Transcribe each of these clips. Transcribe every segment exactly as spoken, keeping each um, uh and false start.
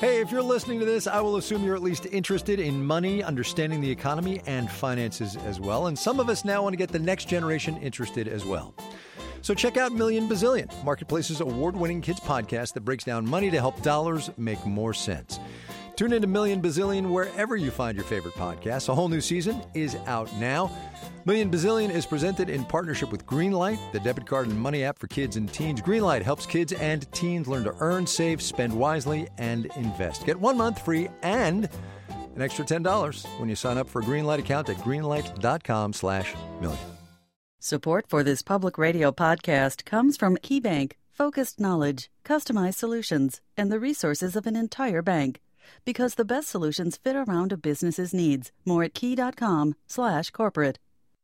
Hey, if you're listening to this, I will assume you're at least interested in money, understanding the economy, and finances as well. And some of us now want to get the next generation interested as well. So check out Million Bazillion, Marketplace's award-winning kids podcast that breaks down money to help dollars make more sense. Tune into Million Bazillion wherever you find your favorite podcasts. A whole new season is out now. Million Bazillion is presented in partnership with Greenlight, the debit card and money app for kids and teens. Greenlight helps kids and teens learn to earn, save, spend wisely, and invest. Get one month free and an extra ten dollars when you sign up for a Greenlight account at greenlight.com slash million. Support for this public radio podcast comes from KeyBank, focused knowledge, customized solutions, and the resources of an entire bank. Because the best solutions fit around a business's needs. More at key.com slash corporate.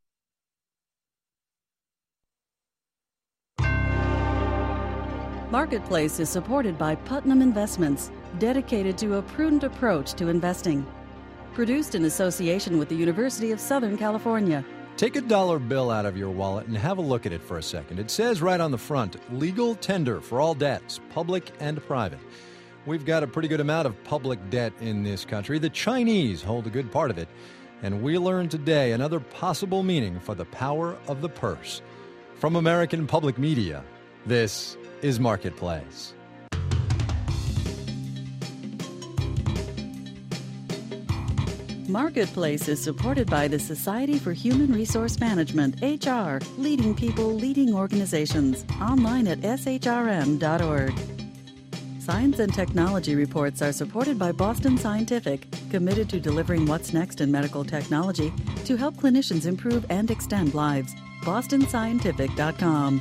Marketplace is supported by Putnam Investments, dedicated to a prudent approach to investing. Produced in association with the University of Southern California. Take a dollar bill out of your wallet and have a look at it for a second. It says right on the front, legal tender for all debts, public and private. We've got a pretty good amount of public debt in this country. The Chinese hold a good part of it. And we learned today another possible meaning for the power of the purse. From American Public Media, this is Marketplace. Marketplace is supported by the Society for Human Resource Management, H R, leading people, leading organizations. Online at s h r m dot org. Science and technology reports are supported by Boston Scientific, committed to delivering what's next in medical technology to help clinicians improve and extend lives. boston scientific dot com.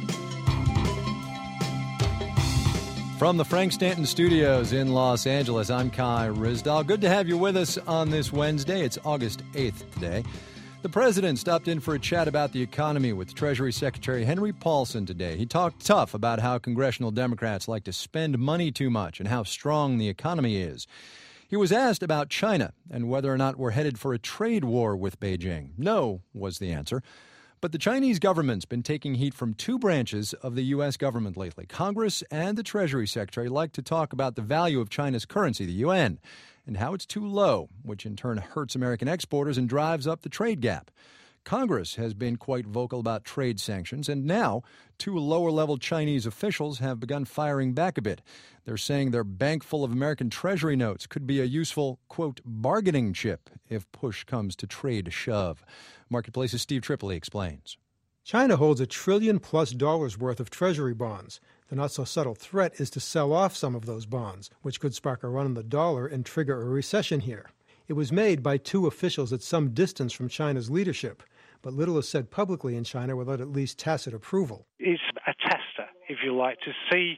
From the Frank Stanton Studios in Los Angeles, I'm Kai Ryssdal. Good to have you with us on this Wednesday. It's August eighth today. The president stopped in for a chat about the economy with Treasury Secretary Henry Paulson today. He talked tough about how congressional Democrats like to spend money too much and how strong the economy is. He was asked about China and whether or not we're headed for a trade war with Beijing. No, was the answer. But the Chinese government's been taking heat from two branches of the U S government lately. Congress and the Treasury Secretary like to talk about the value of China's currency, the yuan, and how it's too low, which in turn hurts American exporters and drives up the trade gap. Congress has been quite vocal about trade sanctions, and now two lower-level Chinese officials have begun firing back a bit. They're saying their bank full of American Treasury notes could be a useful, quote, bargaining chip if push comes to trade shove. Marketplace's Steve Tripoli explains. China holds a trillion plus dollars worth of Treasury bonds. The not-so-subtle threat is to sell off some of those bonds, which could spark a run on the dollar and trigger a recession here. It was made by two officials at some distance from China's leadership, but little is said publicly in China without at least tacit approval. It's a tester, if you like, to see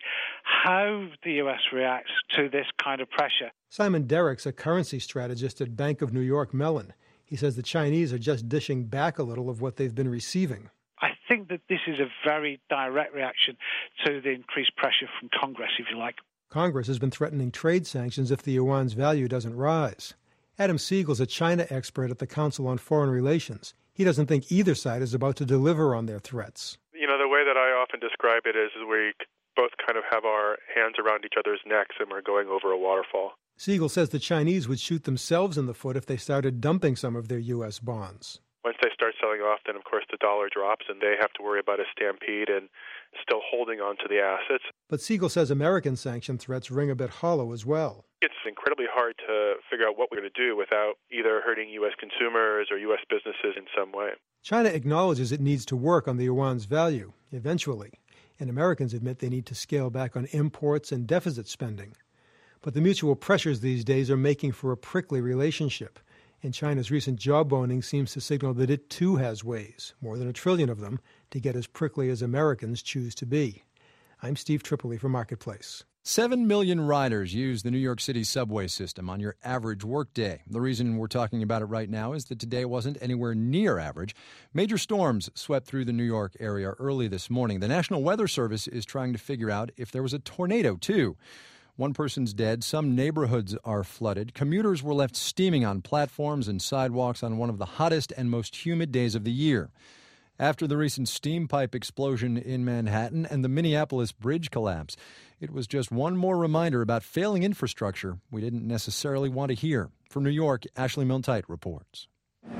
how the U S reacts to this kind of pressure. Simon Derrick's a currency strategist at Bank of New York Mellon. He says the Chinese are just dishing back a little of what they've been receiving. I think that this is a very direct reaction to the increased pressure from Congress, if you like. Congress has been threatening trade sanctions if the yuan's value doesn't rise. Adam Siegel's a China expert at the Council on Foreign Relations. He doesn't think either side is about to deliver on their threats. You know, the way that I often describe it is we both kind of have our hands around each other's necks and we're going over a waterfall. Siegel says the Chinese would shoot themselves in the foot if they started dumping some of their U S bonds. Once they start selling off, then, of course, the dollar drops and they have to worry about a stampede and still holding on to the assets. But Siegel says American sanction threats ring a bit hollow as well. It's incredibly hard to figure out what we're going to do without either hurting U S consumers or U S businesses in some way. China acknowledges it needs to work on the yuan's value, eventually, and Americans admit they need to scale back on imports and deficit spending. But the mutual pressures these days are making for a prickly relationship, and China's recent jawboning seems to signal that it too has ways, more than a trillion of them, to get as prickly as Americans choose to be. I'm Steve Tripoli for Marketplace. Seven million riders use the New York City subway system on your average workday. The reason we're talking about it right now is that today wasn't anywhere near average. Major storms swept through the New York area early this morning. The National Weather Service is trying to figure out if there was a tornado, too. One person's dead. Some neighborhoods are flooded. Commuters were left steaming on platforms and sidewalks on one of the hottest and most humid days of the year. After the recent steam pipe explosion in Manhattan and the Minneapolis bridge collapse, it was just one more reminder about failing infrastructure we didn't necessarily want to hear. From New York, Ashley Milne-Tyte reports.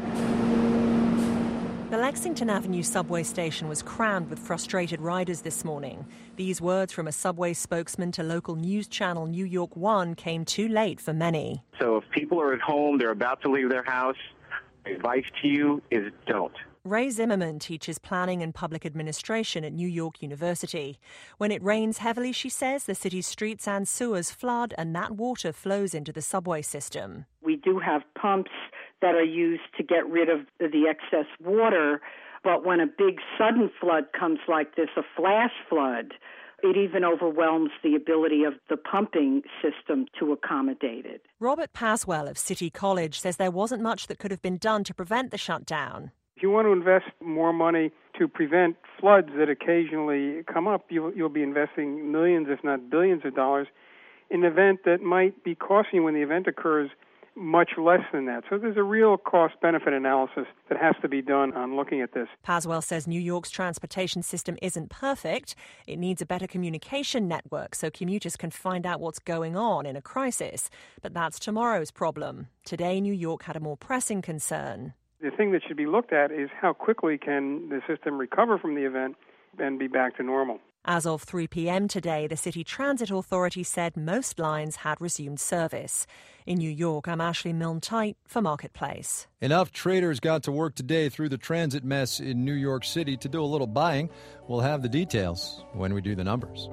The Lexington Avenue subway station was crammed with frustrated riders this morning. These words from a subway spokesman to local news channel New York One came too late for many. So if people are at home, they're about to leave their house, my advice to you is don't. Ray Zimmerman teaches planning and public administration at New York University. When it rains heavily, she says, the city's streets and sewers flood and that water flows into the subway system. We do have pumps that are used to get rid of the excess water, but when a big sudden flood comes like this, a flash flood, it even overwhelms the ability of the pumping system to accommodate it. Robert Paswell of City College says there wasn't much that could have been done to prevent the shutdown. If you want to invest more money to prevent floods that occasionally come up, you'll, you'll be investing millions, if not billions of dollars in an event that might be costing you when the event occurs much less than that. So there's a real cost-benefit analysis that has to be done on looking at this. Paswell says New York's transportation system isn't perfect. It needs a better communication network so commuters can find out what's going on in a crisis. But that's tomorrow's problem. Today, New York had a more pressing concern. The thing that should be looked at is how quickly can the system recover from the event and be back to normal. As of three p.m. today, the City Transit Authority said most lines had resumed service. In New York, I'm Ashley Milne-Tyte for Marketplace. Enough traders got to work today through the transit mess in New York City to do a little buying. We'll have the details when we do the numbers.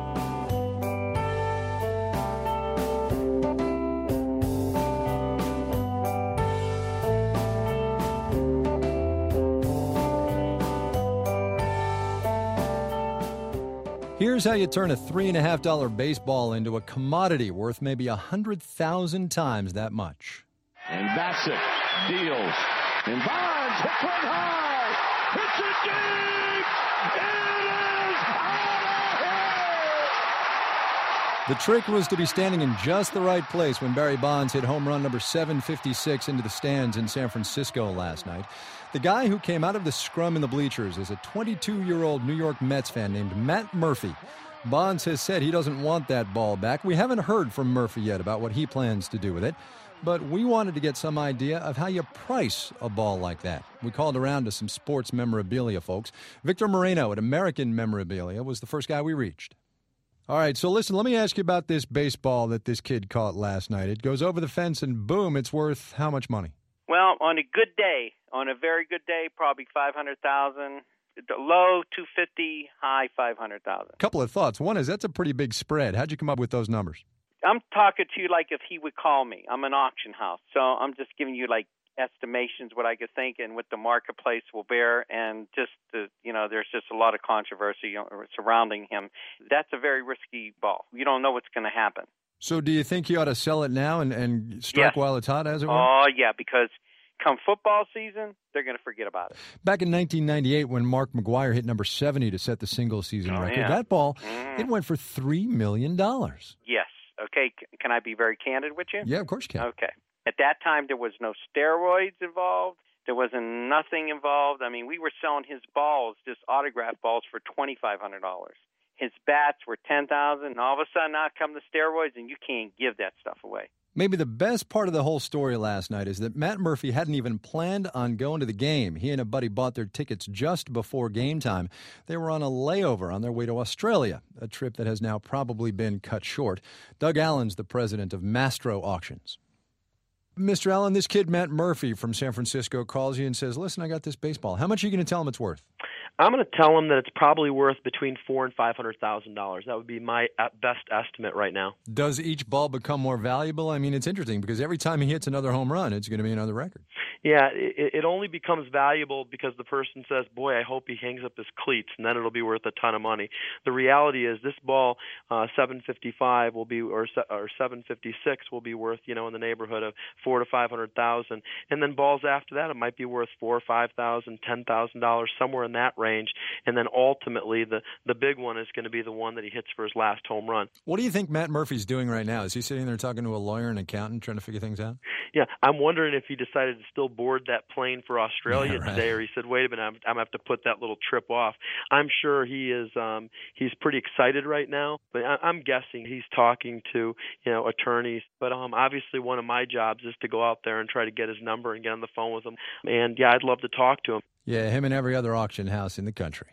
Here's how you turn a three and a half dollar baseball into a commodity worth maybe a hundred thousand times that much. And Bassett deals, and Bonds hits one high, hits it deep. It is out of here. The trick was to be standing in just the right place when Barry Bonds hit home run number seven fifty-six into the stands in San Francisco last night. The guy who came out of the scrum in the bleachers is a twenty-two-year-old New York Mets fan named Matt Murphy. Bonds has said he doesn't want that ball back. We haven't heard from Murphy yet about what he plans to do with it, but we wanted to get some idea of how you price a ball like that. We called around to some sports memorabilia folks. Victor Moreno at American Memorabilia was the first guy we reached. All right, so listen, let me ask you about this baseball that this kid caught last night. It goes over the fence and boom, it's worth how much money? Well, on a good day, on a very good day, probably five hundred thousand dollars. Low two hundred fifty thousand dollars, high five hundred thousand dollars. Couple of thoughts. One is that's a pretty big spread. How'd you come up with those numbers? I'm talking to you like if he would call me. I'm an auction house, so I'm just giving you like estimations, what I could think and what the marketplace will bear, and just, the, you know, there's just a lot of controversy surrounding him. That's a very risky ball. You don't know what's going to happen. So do you think you ought to sell it now and, and strike yes. while it's hot, as it were? Oh, yeah, because come football season, they're going to forget about it. Back in nineteen ninety-eight, when Mark McGwire hit number seventy to set the single-season oh, record, yeah. that ball, mm. it went for three million dollars. Yes. Okay, can I be very candid with you? Yeah, of course you can. Okay. At that time, there was no steroids involved. There wasn't nothing involved. I mean, we were selling his balls, just autograph balls, for twenty-five hundred dollars. His bats were ten thousand dollars, and all of a sudden out come the steroids, and you can't give that stuff away. Maybe the best part of the whole story last night is that Matt Murphy hadn't even planned on going to the game. He and a buddy bought their tickets just before game time. They were on a layover on their way to Australia, a trip that has now probably been cut short. Doug Allen's the president of Mastro Auctions. Mister Allen, this kid Matt Murphy from San Francisco calls you and says, listen, I got this baseball. How much are you going to tell him it's worth? I'm going to tell him that it's probably worth between four and five hundred thousand dollars. That would be my best estimate right now. Does each ball become more valuable? I mean, it's interesting because every time he hits another home run, it's going to be another record. Yeah, it, it only becomes valuable because the person says, boy, I hope he hangs up his cleats, and then it'll be worth a ton of money. The reality is this ball, uh, seven fifty-five will be, or, or seven fifty-six will be worth, you know, in the neighborhood of four to five hundred thousand, and then balls after that, it might be worth four or five thousand, ten thousand dollars, somewhere in that range. range. And then ultimately, the, the big one is going to be the one that he hits for his last home run. What do you think Matt Murphy's doing right now? Is he sitting there talking to a lawyer and accountant trying to figure things out? Yeah, I'm wondering if he decided to still board that plane for Australia yeah, right. today, or he said, wait a minute, I'm, I'm going to have to put that little trip off. I'm sure he is um, he's pretty excited right now, but I, I'm guessing he's talking to, you know, attorneys. But um, obviously one of my jobs is to go out there and try to get his number and get on the phone with him. And, yeah, I'd love to talk to him. Yeah, him and every other auction house in the country.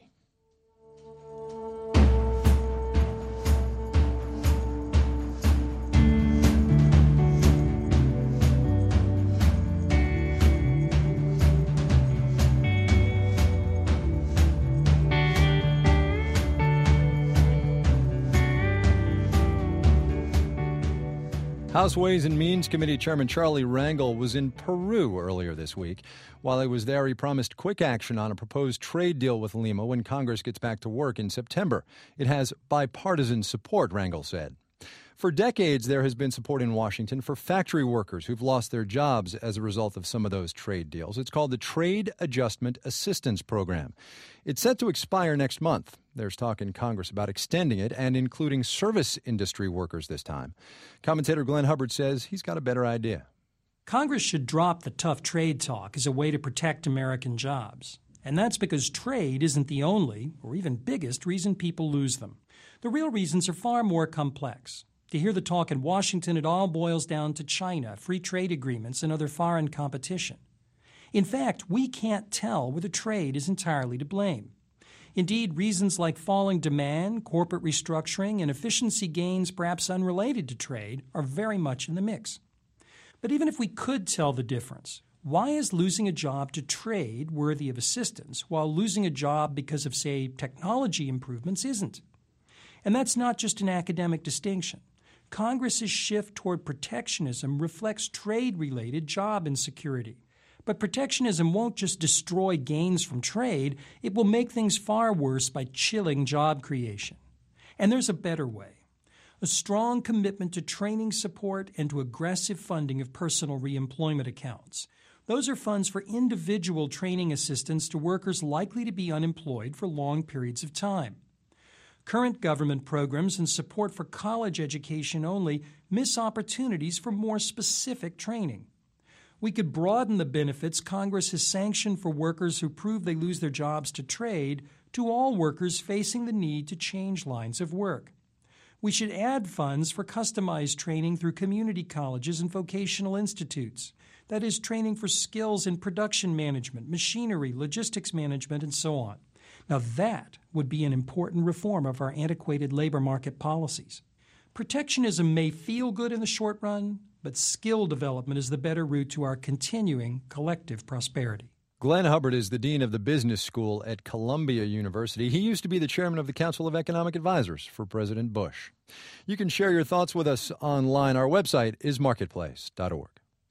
House Ways and Means Committee Chairman Charlie Rangel was in Peru earlier this week. While he was there, he promised quick action on a proposed trade deal with Lima when Congress gets back to work in September. It has bipartisan support, Rangel said. For decades, there has been support in Washington for factory workers who've lost their jobs as a result of some of those trade deals. It's called the Trade Adjustment Assistance Program. It's set to expire next month. There's talk in Congress about extending it and including service industry workers this time. Commentator Glenn Hubbard says he's got a better idea. Congress should drop the tough trade talk as a way to protect American jobs. And that's because trade isn't the only, or even biggest, reason people lose them. The real reasons are far more complex. To hear the talk in Washington, it all boils down to China, free trade agreements, and other foreign competition. In fact, we can't tell whether trade is entirely to blame. Indeed, reasons like falling demand, corporate restructuring, and efficiency gains perhaps unrelated to trade are very much in the mix. But even if we could tell the difference, why is losing a job to trade worthy of assistance, while losing a job because of, say, technology improvements isn't? And that's not just an academic distinction. Congress's shift toward protectionism reflects trade-related job insecurity. But protectionism won't just destroy gains from trade, it will make things far worse by chilling job creation. And there's a better way. A strong commitment to training support and to aggressive funding of personal reemployment accounts. Those are funds for individual training assistance to workers likely to be unemployed for long periods of time. Current government programs and support for college education only miss opportunities for more specific training. We could broaden the benefits Congress has sanctioned for workers who prove they lose their jobs to trade to all workers facing the need to change lines of work. We should add funds for customized training through community colleges and vocational institutes. That is, training for skills in production management, machinery, logistics management, and so on. Now that would be an important reform of our antiquated labor market policies. Protectionism may feel good in the short run, but skill development is the better route to our continuing collective prosperity. Glenn Hubbard is the dean of the business school at Columbia University. He used to be the chairman of the Council of Economic Advisors for President Bush. You can share your thoughts with us online. Our website is marketplace dot org.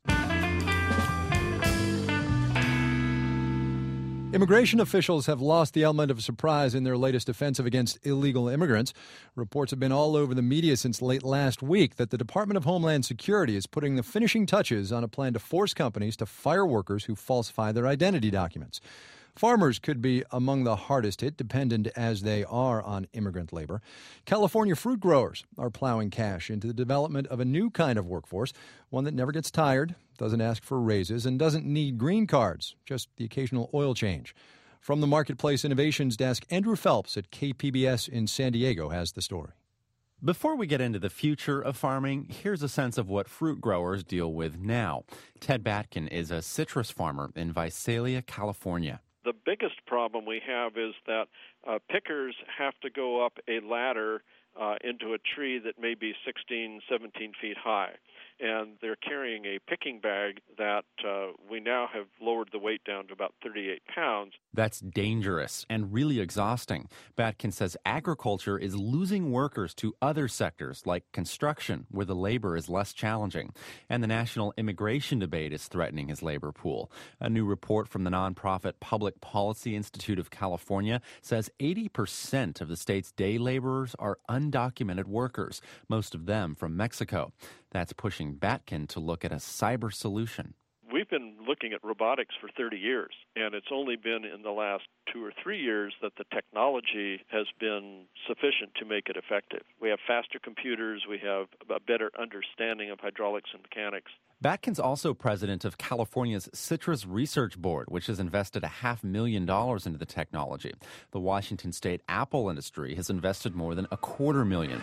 Immigration officials have lost the element of surprise in their latest offensive against illegal immigrants. Reports have been all over the media since late last week that the Department of Homeland Security is putting the finishing touches on a plan to force companies to fire workers who falsify their identity documents. Farmers could be among the hardest hit, dependent as they are on immigrant labor. California fruit growers are plowing cash into the development of a new kind of workforce, one that never gets tired, doesn't ask for raises, and doesn't need green cards, just the occasional oil change. From the Marketplace Innovations Desk, Andrew Phelps at K P B S in San Diego has the story. Before we get into the future of farming, here's a sense of what fruit growers deal with now. Ted Batkin is a citrus farmer in Visalia, California. The biggest problem we have is that uh, pickers have to go up a ladder uh, into a tree that may be sixteen, seventeen feet high. And they're carrying a picking bag that uh, we now have lowered the weight down to about thirty-eight pounds. That's dangerous and really exhausting. Batkin says agriculture is losing workers to other sectors like construction, where the labor is less challenging. And the national immigration debate is threatening his labor pool. A new report from the nonprofit Public Policy Institute of California says eighty percent of the state's day laborers are undocumented workers, most of them from Mexico. That's pushing Batkin to look at a cyber solution. We've been looking at robotics for thirty years, and it's only been in the last two or three years that the technology has been sufficient to make it effective. We have faster computers, we have a better understanding of hydraulics and mechanics. Batkin's also president of California's Citrus Research Board, which has invested a half million dollars into the technology. The Washington state apple industry has invested more than a quarter million.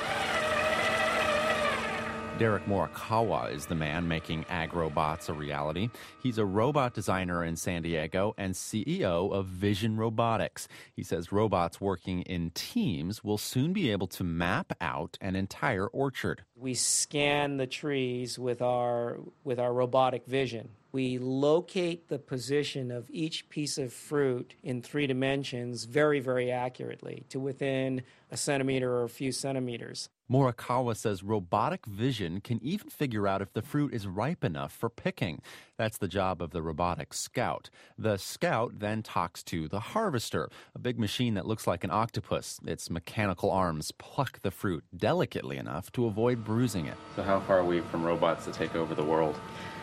Derek Morikawa is the man making AgRobots a reality. He's a robot designer in San Diego and C E O of Vision Robotics. He says robots working in teams will soon be able to map out an entire orchard. We scan the trees with our with our robotic vision. We locate the position of each piece of fruit in three dimensions very, very accurately to within a centimeter or a few centimeters. Morikawa says robotic vision can even figure out if the fruit is ripe enough for picking. That's the job of the robotic scout. The scout then talks to the harvester, a big machine that looks like an octopus. Its mechanical arms pluck the fruit delicately enough to avoid bruising it. So how far are we from robots to take over the world?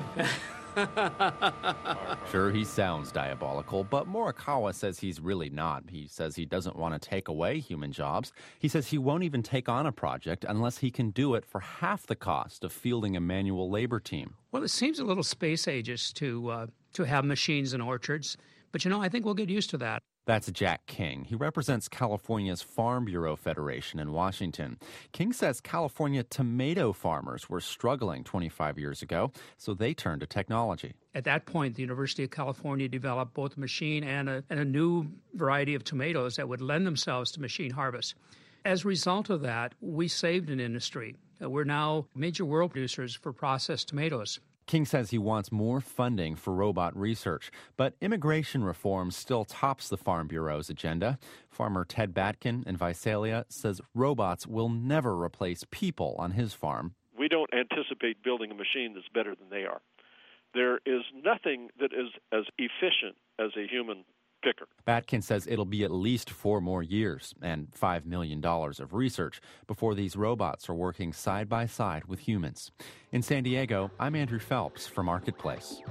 Sure, he sounds diabolical, but Morikawa says he's really not. He says he doesn't want to take away human jobs. He says he won't even take on a project unless he can do it for half the cost of fielding a manual labor team. Well, it seems a little space ageist to uh, to have machines in orchards, but you know, I think we'll get used to that. That's Jack King. He represents California's Farm Bureau Federation in Washington. King says California tomato farmers were struggling twenty-five years ago, so they turned to technology. At that point, the University of California developed both a machine and a, and a new variety of tomatoes that would lend themselves to machine harvest. As a result of that, we saved an industry. We're now major world producers for processed tomatoes. King says he wants more funding for robot research, but immigration reform still tops the Farm Bureau's agenda. Farmer Ted Batkin in Visalia says robots will never replace people on his farm. We don't anticipate building a machine that's better than they are. There is nothing that is as efficient as a human picker. Batkin says it'll be at least four more years and five million dollars of research before these robots are working side by side with humans. In San Diego, I'm Andrew Phelps for Marketplace.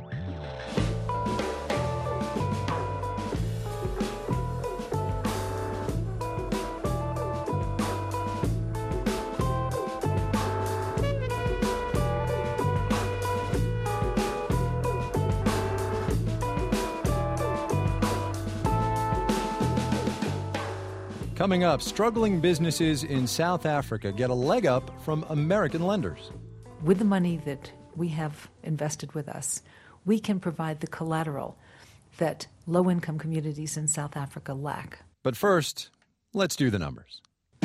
Coming up, struggling businesses in South Africa get a leg up from American lenders. With the money that we have invested with us, we can provide the collateral that low-income communities in South Africa lack. But first, let's do the numbers.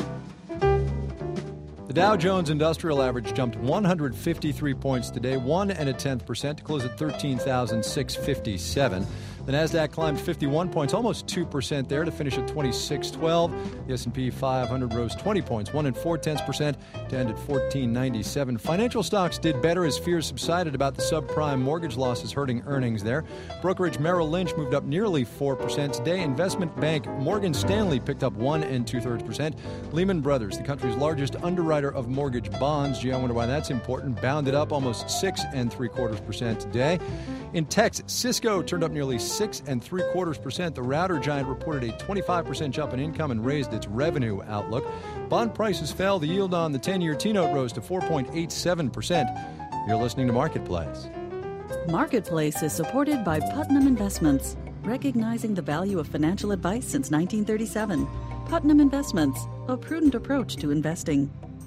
The Dow Jones Industrial Average jumped one hundred fifty-three points today, one and a tenth percent, to close at thirteen thousand six hundred fifty-seven. The Nasdaq climbed fifty-one points, almost two percent there, to finish at twenty-six twelve. The S and P five hundred rose twenty points, one and four tenths percent, to end at fourteen ninety-seven. Financial stocks did better as fears subsided about the subprime mortgage losses hurting earnings there. Brokerage Merrill Lynch moved up nearly four percent today. Investment bank Morgan Stanley picked up one and two thirds percent. Lehman Brothers, the country's largest underwriter of mortgage bonds, gee, I wonder why that's important, bounded up almost six and three quarters percent today. In tech, Cisco turned up nearly six and three quarters percent. The router giant reported a twenty-five percent jump in income and raised its revenue outlook. Bond prices fell. The yield on the ten-year T-note rose to four point eight seven percent. You're listening to Marketplace. Marketplace is supported by Putnam Investments, recognizing the value of financial advice since nineteen thirty-seven. Putnam Investments, a prudent approach to investing.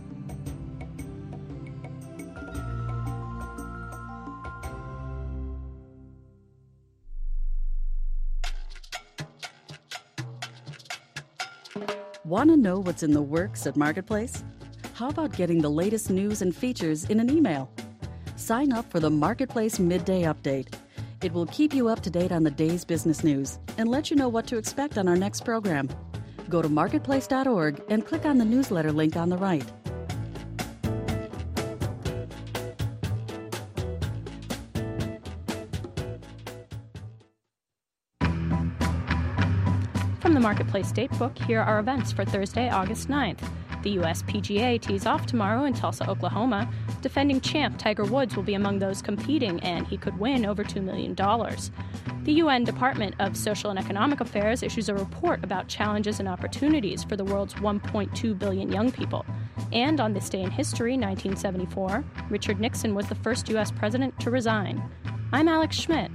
Want to know what's in the works at Marketplace? How about getting the latest news and features in an email? Sign up for the Marketplace Midday Update. It will keep you up to date on the day's business news and let you know what to expect on our next program. Go to marketplace dot org and click on the newsletter link on the right. From the Marketplace Datebook, here are events for Thursday, August ninth. The U S P G A tees off tomorrow in Tulsa, Oklahoma. Defending champ Tiger Woods will be among those competing, and he could win over two million dollars. The U N Department of Social and Economic Affairs issues a report about challenges and opportunities for the world's one point two billion young people. And on this day in history, nineteen seventy-four, Richard Nixon was the first U S president to resign. I'm Alex Schmidt.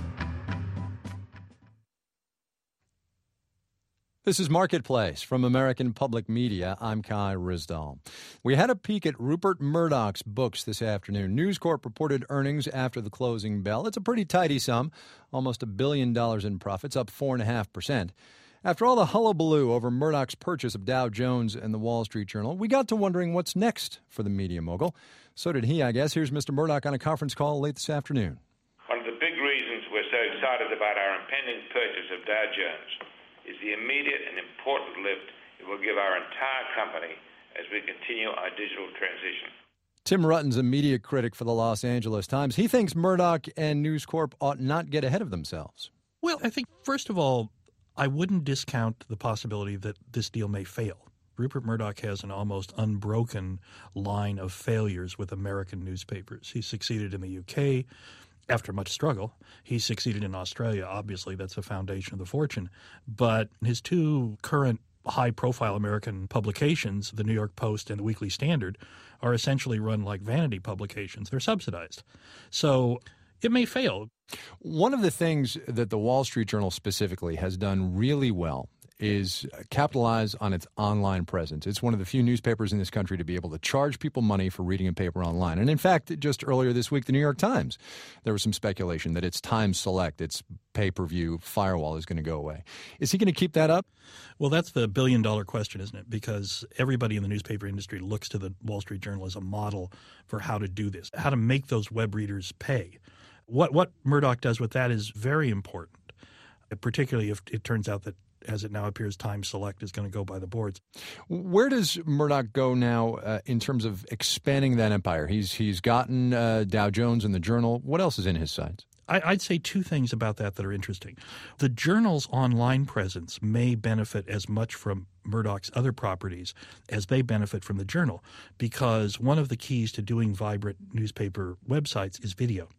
This is Marketplace from American Public Media. I'm Kai Ryssdal. We had a peek at Rupert Murdoch's books this afternoon. News Corp reported earnings after the closing bell. It's a pretty tidy sum, almost a billion dollars in profits, up four point five percent. After all the hullabaloo over Murdoch's purchase of Dow Jones and the Wall Street Journal, we got to wondering what's next for the media mogul. So did he, I guess. Here's Mister Murdoch on a conference call late this afternoon. One of the big reasons we're so excited about our impending purchase of Dow Jones is the immediate and important lift it will give our entire company as we continue our digital transition. Tim Rutten's a media critic for the Los Angeles Times. He thinks Murdoch and News Corp ought not get ahead of themselves. Well, I think, first of all, I wouldn't discount the possibility that this deal may fail. Rupert Murdoch has an almost unbroken line of failures with American newspapers. He succeeded in the U K. After much struggle. He succeeded in Australia. Obviously, that's the foundation of the fortune. But his two current high-profile American publications, the New York Post and the Weekly Standard, are essentially run like vanity publications. They're subsidized. So it may fail. One of the things that the Wall Street Journal specifically has done really well is capitalize on its online presence. It's one of the few newspapers in this country to be able to charge people money for reading a paper online. And in fact, just earlier this week, the New York Times, there was some speculation that its Time Select, its pay-per-view firewall, is going to go away. Is he going to keep that up? Well, that's the billion-dollar question, isn't it? Because everybody in the newspaper industry looks to the Wall Street Journal as a model for how to do this, how to make those web readers pay. What, what Murdoch does with that is very important, particularly if it turns out that, as it now appears, Time Select is going to go by the boards. Where does Murdoch go now uh, in terms of expanding that empire? He's he's gotten uh, Dow Jones and the Journal. What else is in his sights? I, I'd say two things about that that are interesting. The Journal's online presence may benefit as much from Murdoch's other properties as they benefit from the Journal, because one of the keys to doing vibrant newspaper websites is video.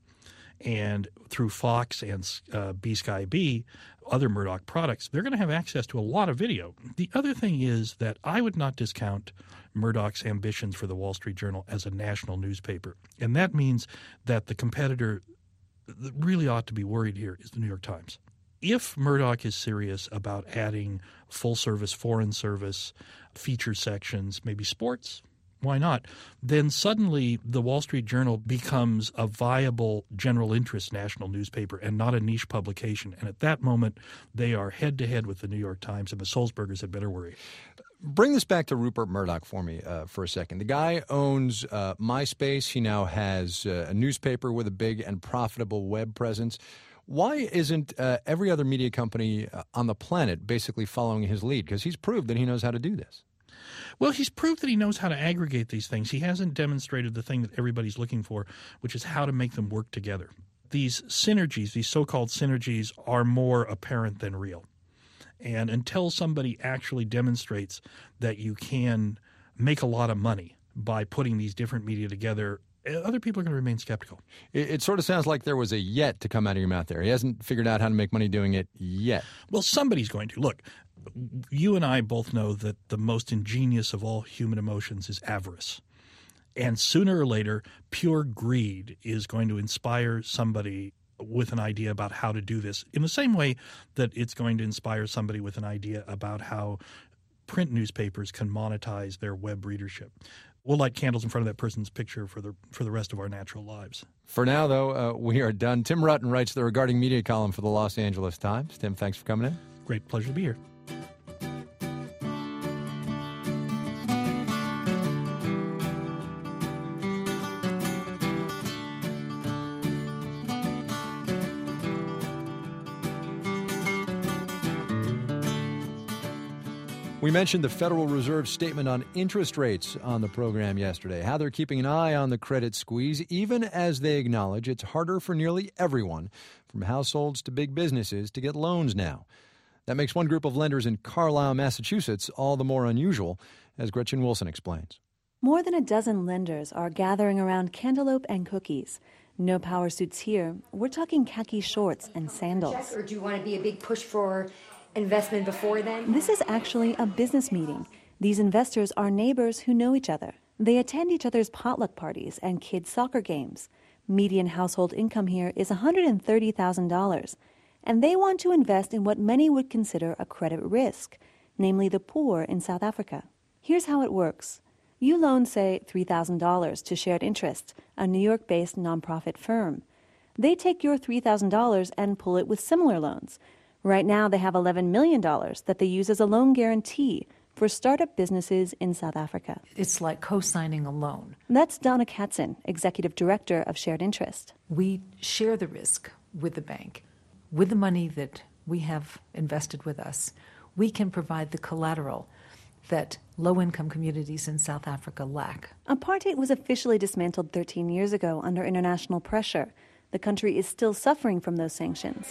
And through Fox and uh, B Sky B, other Murdoch products, they're going to have access to a lot of video. The other thing is that I would not discount Murdoch's ambitions for the Wall Street Journal as a national newspaper. And that means that the competitor that really ought to be worried here is the New York Times. If Murdoch is serious about adding full-service foreign service, feature sections, maybe sports, why not? Then suddenly the Wall Street Journal becomes a viable general interest national newspaper and not a niche publication. And at that moment, they are head-to-head with the New York Times, and the Sulzbergers had better worry. Bring this back to Rupert Murdoch for me uh, for a second. The guy owns uh, MySpace. He now has uh, a newspaper with a big and profitable web presence. Why isn't uh, every other media company uh, on the planet basically following his lead? Because he's proved that he knows how to do this. Well, he's proved that he knows how to aggregate these things. He hasn't demonstrated the thing that everybody's looking for, which is how to make them work together. These synergies, these so-called synergies, are more apparent than real. And until somebody actually demonstrates that you can make a lot of money by putting these different media together, other people are going to remain skeptical. It, it sort of sounds like there was a yet to come out of your mouth there. He hasn't figured out how to make money doing it yet. Well, somebody's going to. Look, you and I both know that the most ingenious of all human emotions is avarice. And sooner or later, pure greed is going to inspire somebody with an idea about how to do this, in the same way that it's going to inspire somebody with an idea about how print newspapers can monetize their web readership. We'll light candles in front of that person's picture for the for the rest of our natural lives. For now, though, uh, we are done. Tim Rutten writes the Regarding Media column for the Los Angeles Times. Tim, thanks for coming in. Great pleasure to be here. We mentioned the Federal Reserve statement on interest rates on the program yesterday, how they're keeping an eye on the credit squeeze, even as they acknowledge it's harder for nearly everyone, from households to big businesses, to get loans now. That makes one group of lenders in Carlisle, Massachusetts, all the more unusual, as Gretchen Wilson explains. More than a dozen lenders are gathering around cantaloupe and cookies. No power suits here. We're talking khaki shorts and sandals. Or do you want to be a big push for investment before then? This is actually a business meeting. These investors are neighbors who know each other. They attend each other's potluck parties and kids' soccer games. Median household income here is one hundred thirty thousand dollars. And they want to invest in what many would consider a credit risk, namely the poor in South Africa. Here's how it works. You loan, say, three thousand dollars to Shared Interest, a New York-based nonprofit firm. They take your three thousand dollars and pull it with similar loans. Right now, they have eleven million dollars that they use as a loan guarantee for startup businesses in South Africa. It's like co-signing a loan. That's Donna Katzen, Executive Director of Shared Interest. We share the risk with the bank. With the money that we have invested with us, we can provide the collateral that low-income communities in South Africa lack. Apartheid was officially dismantled thirteen years ago under international pressure. The country is still suffering from those sanctions.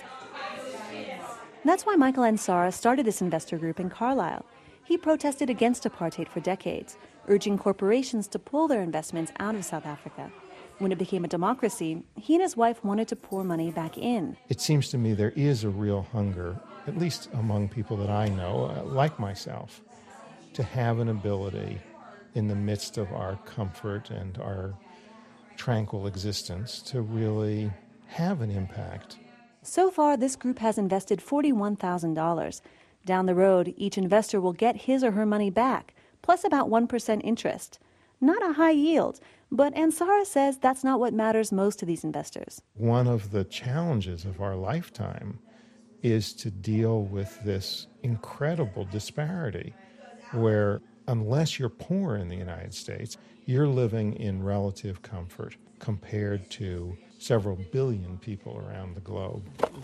That's why Michael Ansara started this investor group in Carlisle. He protested against apartheid for decades, urging corporations to pull their investments out of South Africa. When it became a democracy, he and his wife wanted to pour money back in. It seems to me there is a real hunger, at least among people that I know, uh, like myself, to have an ability in the midst of our comfort and our tranquil existence to really have an impact. So far, this group has invested forty-one thousand dollars. Down the road, each investor will get his or her money back, plus about one percent interest. Not a high yield, but Ansara says that's not what matters most to these investors. One of the challenges of our lifetime is to deal with this incredible disparity where unless you're poor in the United States, you're living in relative comfort compared to several billion people around the globe.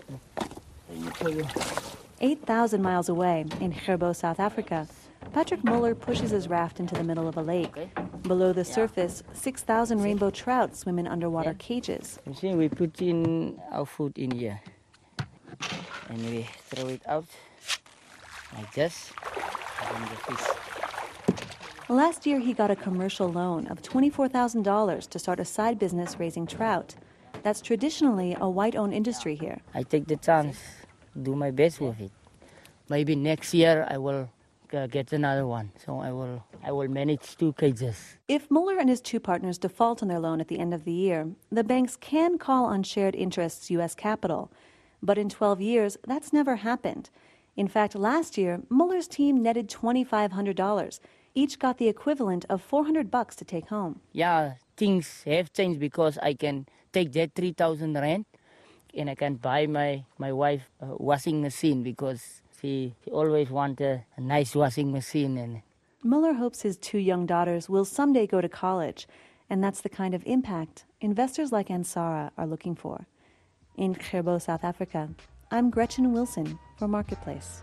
eight thousand miles away in Gerbo, South Africa, Patrick Muller pushes his raft into the middle of a lake. Below the surface, six thousand rainbow trout swim in underwater cages. You see, we put in our food in here, and we throw it out like this. Last year, he got a commercial loan of twenty-four thousand dollars to start a side business raising trout. That's traditionally a white-owned industry here. I take the chance, do my best with it. Maybe next year I will uh, get another one, so I will I will manage two cages. If Muller and his two partners default on their loan at the end of the year, the banks can call on Shared Interest's U S capital. But in twelve years, that's never happened. In fact, last year, Muller's team netted twenty-five hundred dollars. Each got the equivalent of four hundred bucks to take home. Yeah, things have changed because I can take that three thousand rand and I can buy my, my wife a washing machine because she, she always wanted a nice washing machine. And Muller hopes his two young daughters will someday go to college, and that's the kind of impact investors like Ansara are looking for. In Gerbo, South Africa, I'm Gretchen Wilson for Marketplace.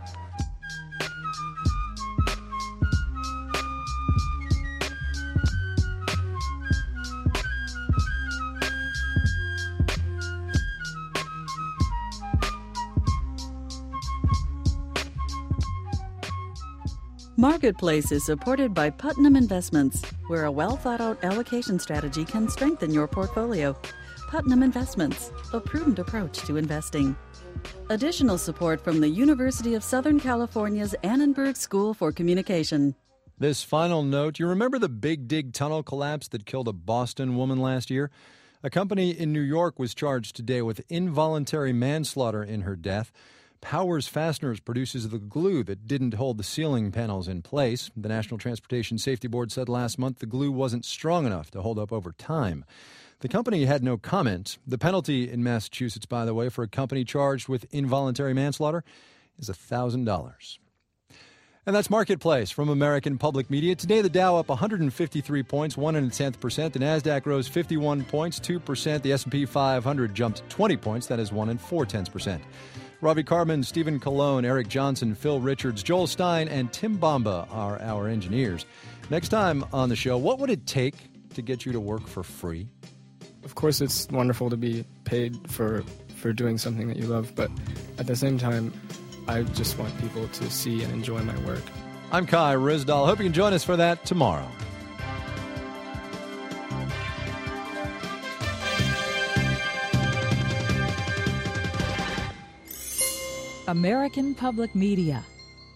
Marketplace is supported by Putnam Investments, where a well-thought-out allocation strategy can strengthen your portfolio. Putnam Investments, a prudent approach to investing. Additional support from the University of Southern California's Annenberg School for Communication. This final note, you remember the Big Dig tunnel collapse that killed a Boston woman last year? A company in New York was charged today with involuntary manslaughter in her death. Powers Fasteners produces the glue that didn't hold the ceiling panels in place. The National Transportation Safety Board said last month the glue wasn't strong enough to hold up over time. The company had no comment. The penalty in Massachusetts, by the way, for a company charged with involuntary manslaughter is one thousand dollars. And that's Marketplace from American Public Media. Today, the Dow up one hundred fifty-three points, one and a tenth percent. The NASDAQ rose fifty-one points, two percent. The S and P five hundred jumped twenty points, that is one and four tenths percent. Ravi Carmen, Stephen Colon, Eric Johnson, Phil Richards, Joel Stein, and Tim Bamba are our engineers. Next time on the show, what would it take to get you to work for free? Of course, it's wonderful to be paid for, for doing something that you love, but at the same time, I just want people to see and enjoy my work. I'm Kai Ryssdal. Hope you can join us for that tomorrow. American Public Media.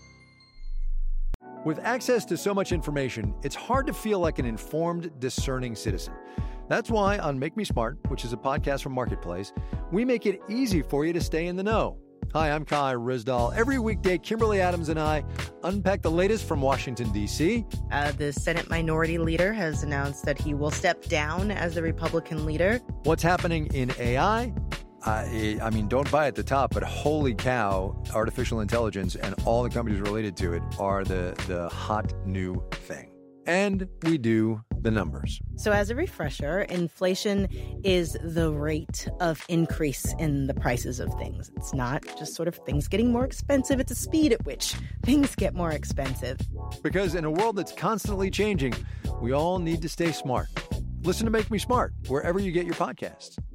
With access to so much information, it's hard to feel like an informed, discerning citizen. That's why on Make Me Smart, which is a podcast from Marketplace, we make it easy for you to stay in the know. Hi, I'm Kai Ryssdal. Every weekday, Kimberly Adams and I unpack the latest from Washington, D C Uh, the Senate Minority Leader has announced that he will step down as the Republican leader. What's happening in A I? Uh, I mean, don't buy at the top, but holy cow, artificial intelligence and all the companies related to it are the, the hot new thing. And we do the numbers. So as a refresher, inflation is the rate of increase in the prices of things. It's not just sort of things getting more expensive. It's the speed at which things get more expensive. Because in a world that's constantly changing, we all need to stay smart. Listen to Make Me Smart wherever you get your podcasts.